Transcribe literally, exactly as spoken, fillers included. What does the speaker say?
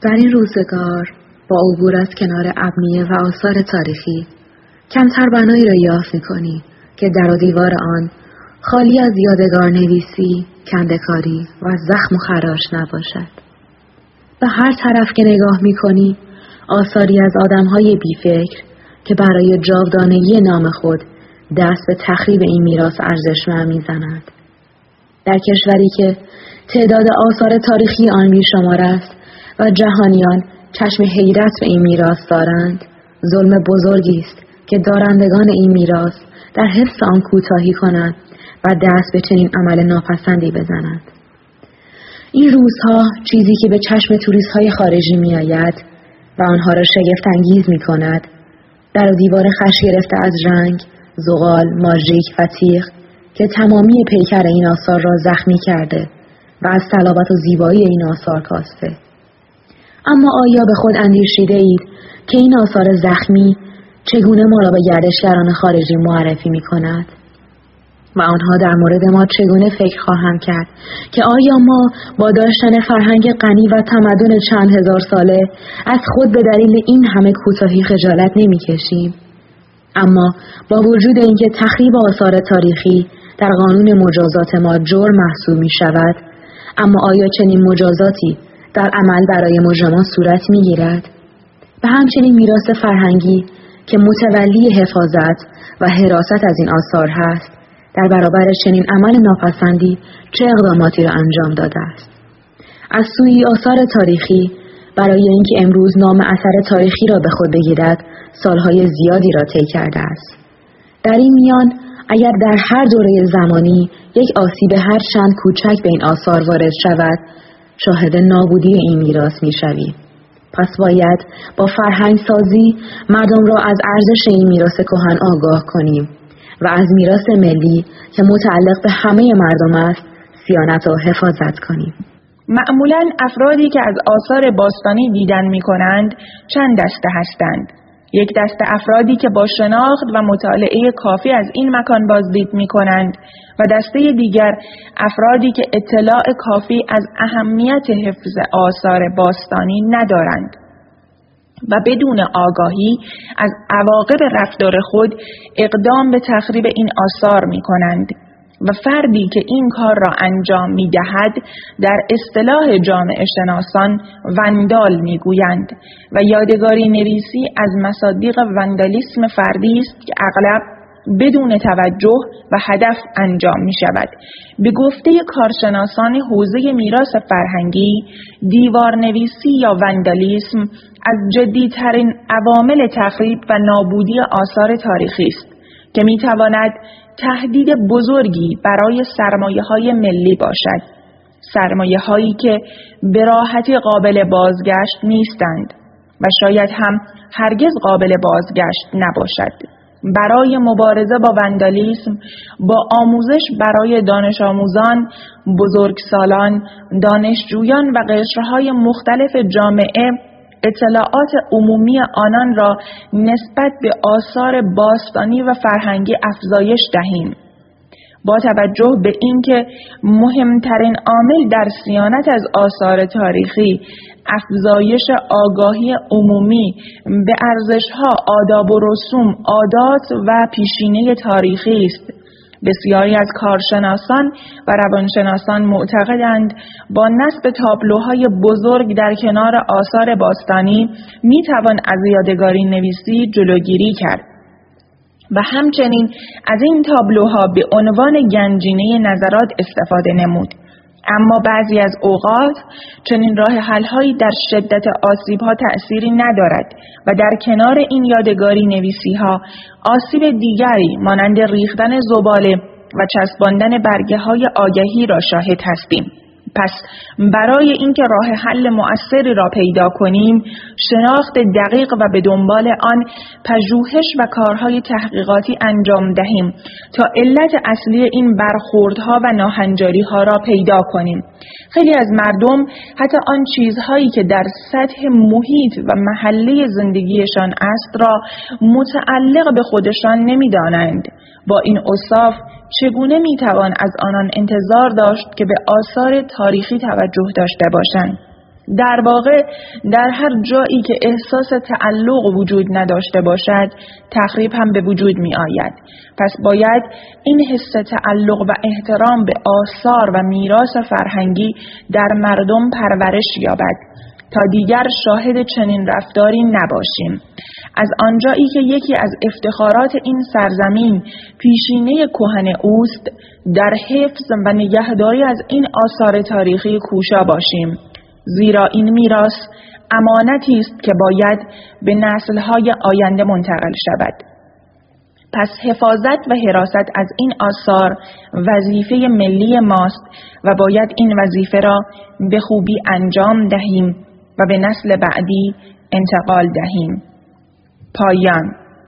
در این روزگار با عبور از کنار ابنیه و آثار تاریخی کمتر بنایی را یافت می‌کنی که در و دیوار آن خالی از یادگار نویسی، کنده‌کاری و زخم و خراش نباشد. به هر طرف که نگاه می‌کنی آثاری از آدم‌های بی‌فکر که برای جاودانگی نام خود دست به تخریب این میراث ارزشمند می‌زنند. در کشوری که تعداد آثار تاریخی آن بی‌شمار است و جهانیان چشم حیرت به این میراث دارند، ظلم بزرگی است که دارندگان این میراث در حفظ آن کوتاهی کنند و دست به چنین عمل ناپسندی بزنند. این روزها چیزی که به چشم توریست‌های خارجی می‌آید و آنها را شگفت انگیز می‌کند، در و دیوار خش گرفته از رنگ، زغال، ماژیک و تیغ که تمامی پیکر این آثار را زخمی کرده و از صلابت و زیبایی این آثار کاسته. اما آیا به خود اندیشیده اید که این آثار زخمی چگونه ما را به گردشگران خارجی معرفی می کند؟ و آنها در مورد ما چگونه فکر خواهند کرد که آیا ما با داشتن فرهنگ غنی و تمدن چند هزار ساله از خود به دلیل این همه کوتاهی خجالت نمی کشیم؟ اما با وجود اینکه تخریب آثار تاریخی در قانون مجازات ما جرم محسوب می شود، اما آیا چنین مجازاتی در عمل برای مجرمان صورت می گیرد؟ و همچنین میراث فرهنگی که متولی حفاظت و حراست از این آثار هست، در برابر چنین عمل ناپسندی چه اقداماتی را انجام داده است؟ از سوی آثار تاریخی برای اینکه امروز نام اثر تاریخی را به خود بگیرد سالهای زیادی را طی کرده است. در این میان اگر در هر دوره زمانی یک آسیب هر چند کوچک به این آثار وارد شود، شاهد نابودی این میراث میشویم. پس باید با فرهنگ سازی مردم را از ارزش این میراث کهن آگاه کنیم و از میراث ملی که متعلق به همه مردم است صیانت و حفاظت کنیم. معمولاً افرادی که از آثار باستانی دیدن می‌کنند چند دسته هستند. یک دسته افرادی که با شناخت و مطالعه کافی از این مکان بازدید می‌کنند و دسته دیگر افرادی که اطلاع کافی از اهمیت حفظ آثار باستانی ندارند و بدون آگاهی از عواقب رفتار خود اقدام به تخریب این آثار می‌کنند و فردی که این کار را انجام می‌دهد در اصطلاح جامعه شناسان وندال می‌گویند و یادگاری نویسی از مصادیق وندالیسم فردی است که اغلب بدون توجه و هدف انجام می‌شود. به گفته کارشناسان حوزه میراث فرهنگی، دیوارنویسی یا وندالیسم از جدی‌ترین عوامل تخریب و نابودی آثار تاریخی است که می‌تواند تهدید بزرگی برای سرمایه‌های ملی باشد. سرمایه‌هایی که به راحتی قابل بازگشت نیستند و شاید هم هرگز قابل بازگشت نباشد. برای مبارزه با وندالیسم، با آموزش برای دانش آموزان، بزرگسالان، دانشجویان و قشرهای مختلف جامعه اطلاعات عمومی آنان را نسبت به آثار باستانی و فرهنگی افزایش دهیم. با توجه به اینکه مهمترین عامل در صیانت از آثار تاریخی افزایش آگاهی عمومی به ارزش‌ها، آداب و رسوم، عادات و پیشینه تاریخی است، بسیاری از کارشناسان و روانشناسان معتقدند با نصب تابلوهای بزرگ در کنار آثار باستانی میتوان از یادگاری نویسی جلوگیری کرد و همچنین از این تابلوها به عنوان گنجینه نظرات استفاده نمود. اما بعضی از اوقات چنین راه حل‌هایی در شدت آسیب‌ها تأثیری ندارد و در کنار این یادگاری نویسی‌ها آسیب دیگری مانند ریختن زباله و چسباندن برگه‌های آگهی را شاهد هستیم. پس برای اینکه راه حل مؤثری را پیدا کنیم، شناخت دقیق و به دنبال آن پژوهش و کارهای تحقیقاتی انجام دهیم تا علت اصلی این برخوردها و ناهنجاری‌ها را پیدا کنیم. خیلی از مردم حتی آن چیزهایی که در سطح محیط و محله زندگیشان است را متعلق به خودشان نمی‌دانند. با این اوصاف چگونه میتوان از آنان انتظار داشت که به آثار تاریخی توجه داشته باشند؟ در واقع در هر جایی که احساس تعلق وجود نداشته باشد تخریب هم به وجود می آید. پس باید این حس تعلق و احترام به آثار و میراث فرهنگی در مردم پرورش یابد تا دیگر شاهد چنین رفتاری نباشیم. از آنجایی که یکی از افتخارات این سرزمین پیشینه کهن اوست، در حفظ و نگهداری از این آثار تاریخی کوشا باشیم، زیرا این میراث امانتی است که باید به نسل‌های آینده منتقل شود. پس حفاظت و حراست از این آثار وظیفه ملی ماست و باید این وظیفه را به خوبی انجام دهیم و به نسل بعدی انتقال دهیم. پایان.